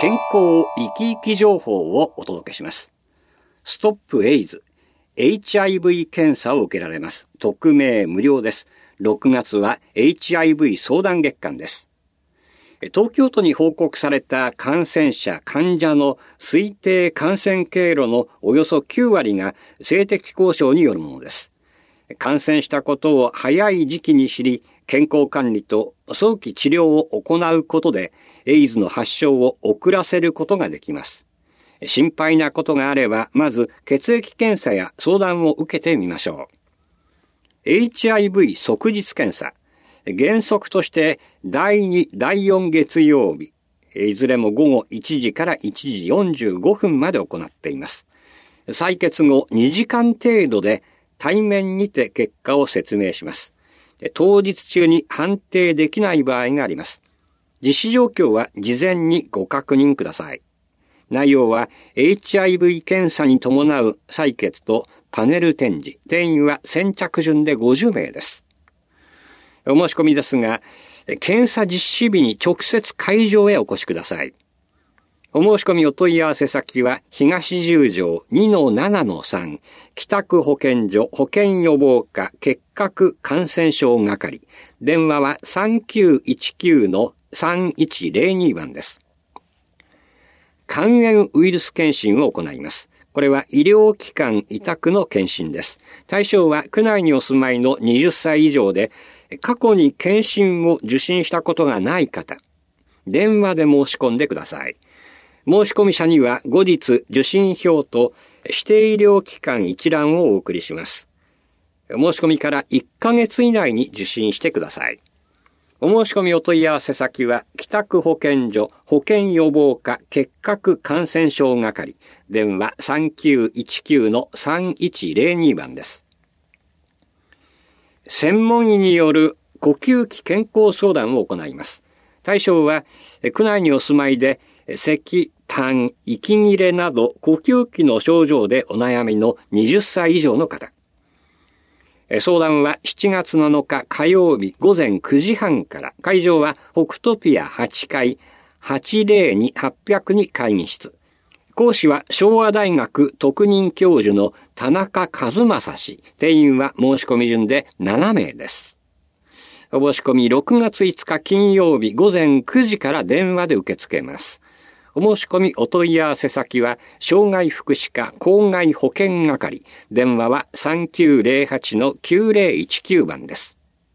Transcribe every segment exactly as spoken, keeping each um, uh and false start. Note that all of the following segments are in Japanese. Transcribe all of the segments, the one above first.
健康生き生き情報をお届けします。ストップエイズ、エイチアイブイ 検査を受けられます。匿名無料です。ろくがつは エイチアイブイ 相談月間です。東京都に報告された感染者、患者の推定感染経路のおよそきゅうわりが性的交渉によるものです。感染したことを早い時期に知り、健康管理と早期治療を行うことで、エイズの発症を遅らせることができます。心配なことがあれば、まず血液検査や相談を受けてみましょう。エイチアイブイ 即日検査。原則としてだいに、だいよん月曜日、いずれも午後いちじからいちじよんじゅうごふんまで行っています。採血後にじかん程度で対面にて結果を説明します。当日中に判定できない場合があります。実施状況は事前にご確認ください。内容は エイチアイブイ 検査に伴う採血とパネル展示。定員は先着順でごじゅうめいです。お申し込みですが、検査実施日に直接会場へお越しください。お申し込みお問い合わせ先は東十条 にのななのさん 北区保健所保健予防課結核感染症係。電話は さんきゅういちきゅうのさんいちゼロに 番です。肝炎ウイルス検診を行います。これは医療機関委託の検診です。対象は区内にお住まいのはたち以上で、過去に検診を受診したことがない方、電話で申し込んでください。申し込み者には後日受診票と指定医療機関一覧をお送りします。申し込みからいっかげつ以内に受診してください。お申し込みお問い合わせ先は北区保健所保健予防課結核感染症係。電話 さんきゅういちきゅうのさんいちゼロに 番です。専門医による呼吸器健康相談を行います。対象は区内にお住まいで咳、痰、息切れなど呼吸器の症状でお悩みのはたち以上の方。相談はしちがつなのか火曜日午前くじはんから、会場は北トピアはちかい はちまるに はっぴゃくに会議室。講師は昭和大学特任教授の田中和正氏。定員は申し込み順でななめいです。お申し込みろくがついつか金曜日午前くじから電話で受け付けます。お申し込みお問い合わせ先は障害福祉課公害保健係。電話は さんきゅうゼロはちのきゅうゼロいちきゅう 番です。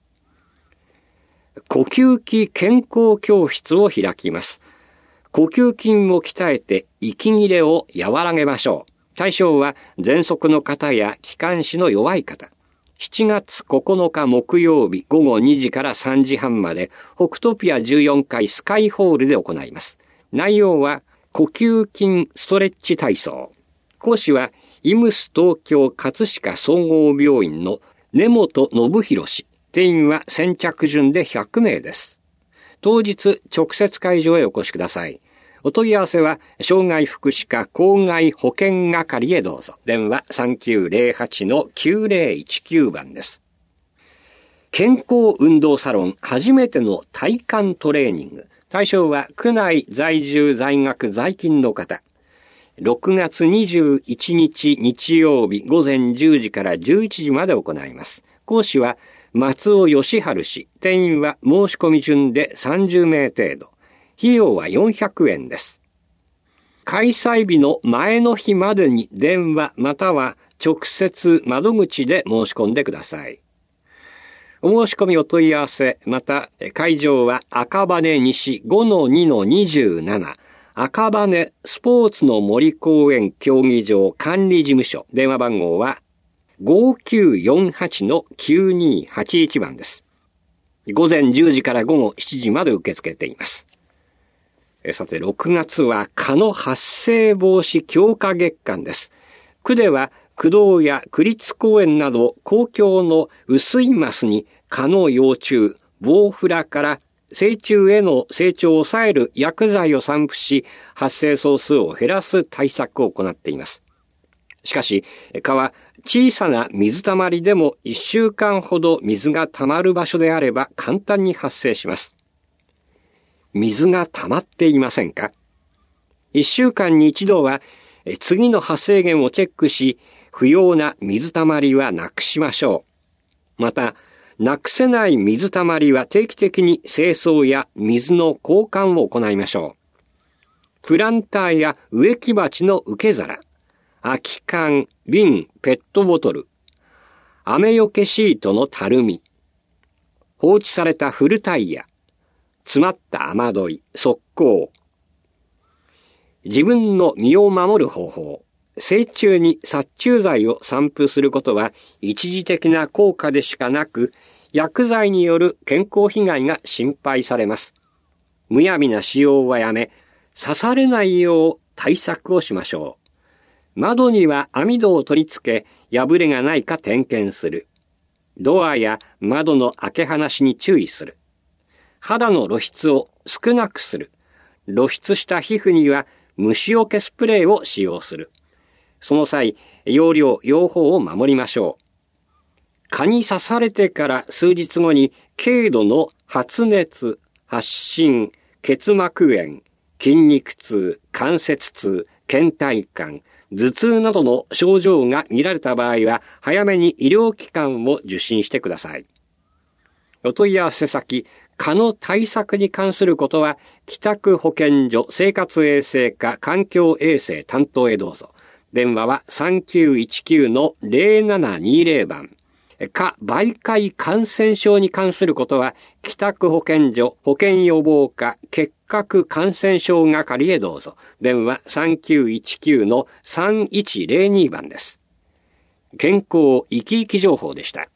呼吸器健康教室を開きます。呼吸筋を鍛えて息切れを和らげましょう。対象は喘息の方や気管支の弱い方。しちがつここのか木曜日午後にじからさんじはんまで北トピアじゅうよんかいスカイホールで行います。内容は呼吸筋ストレッチ体操。講師はイムス東京葛飾総合病院の根本信弘氏。定員は先着順でひゃくめいです。当日直接会場へお越しください。お問い合わせは障害福祉課公害保健係へどうぞ。電話 さんきゅうゼロはちのきゅうゼロいちきゅう 番です。健康運動サロン初めての体幹トレーニング。対象は区内在住在学在勤の方。ろくがつにじゅういちにち日曜日午前じゅうじからじゅういちじまで行います。講師は松尾義治氏。定員は申し込み順でさんじゅうめい程度。費用はよんひゃくえんです。開催日の前の日までに電話または直接窓口で申し込んでください。お申し込みお問い合わせ、また会場は赤羽西 ごのにのにじゅうなな 赤羽スポーツの森公園競技場管理事務所。電話番号はごきゅうよんはちのきゅうにはちいち 番です。午前じゅうじから午後しちじまで受け付けています。さて、ろくがつは蚊の発生防止強化月間です。区では区道や区立公園など公共の雨水マスに蚊の幼虫、ボウフラから成虫への成長を抑える薬剤を散布し、発生総数を減らす対策を行っています。しかし、蚊は小さな水たまりでもいっしゅうかんほど水が溜まる場所であれば簡単に発生します。水が溜まっていませんか？ いっしゅうかんに一度は次の発生源をチェックし、不要な水たまりはなくしましょう。また、なくせない水たまりは定期的に清掃や水の交換を行いましょう。プランターや植木鉢の受け皿、空き缶、瓶、ペットボトル、雨よけシートのたるみ、放置された古タイヤ、詰まった雨どい、側溝。自分の身を守る方法。成虫に殺虫剤を散布することは一時的な効果でしかなく、薬剤による健康被害が心配されます。むやみな使用はやめ、刺されないよう対策をしましょう。窓には網戸を取り付け、破れがないか点検する。ドアや窓の開け放しに注意する。肌の露出を少なくする。露出した皮膚には虫除けスプレーを使用する。その際、用量、用法を守りましょう。蚊に刺されてから数日後に軽度の発熱、発疹、結膜炎、筋肉痛、関節痛、倦怠感、頭痛などの症状が見られた場合は、早めに医療機関を受診してください。お問い合わせ先、蚊の対策に関することは、北区保健所生活衛生課環境衛生担当へどうぞ。電話は さんきゅういちきゅうのゼロななにゼロ 番。蚊媒介感染症に関することは、北区保健所保健予防課結核感染症係へどうぞ。電話 さんきゅういちきゅうのさんいちゼロに 番です。健康生き生き情報でした。